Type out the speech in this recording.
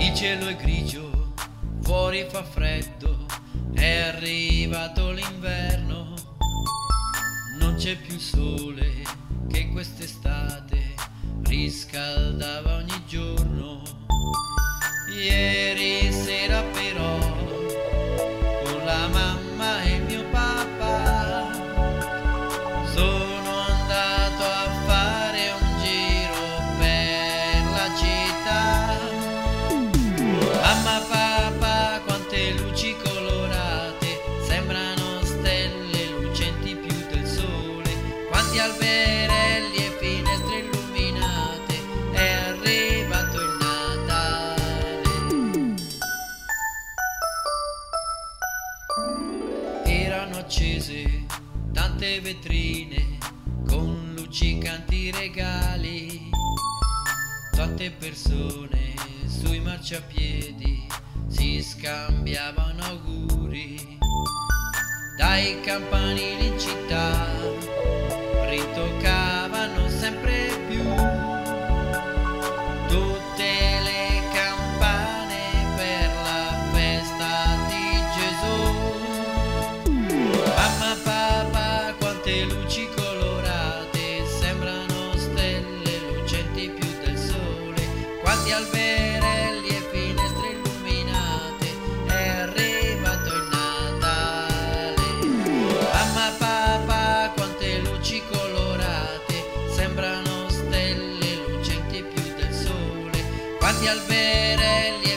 Il cielo è grigio, fuori fa freddo, è arrivato l'inverno. Non c'è più il sole che quest'estate riscaldava ogni giorno. Ieri sera però con la mamma e il mio papà sono andato a fare un giro per la città. Mamma, papà, quante luci colorate, sembrano stelle lucenti più del sole. Quanti alberelli e finestre illuminate, è arrivato il Natale. Erano accese tante vetrine con luccicanti regali. Tante persone sui marciapiedi si scambiavano auguri. Dai campanili in città ritoccavano sempre più tutte le campane per la festa di Gesù. Mamma, papà, quante luci colorate, sembrano stelle lucenti più del sole. Quanti alberelli e finestre illuminate, è arrivato il Natale. Mamma, papà, quante luci colorate, sembrano stelle lucenti più del sole. Quanti alberelli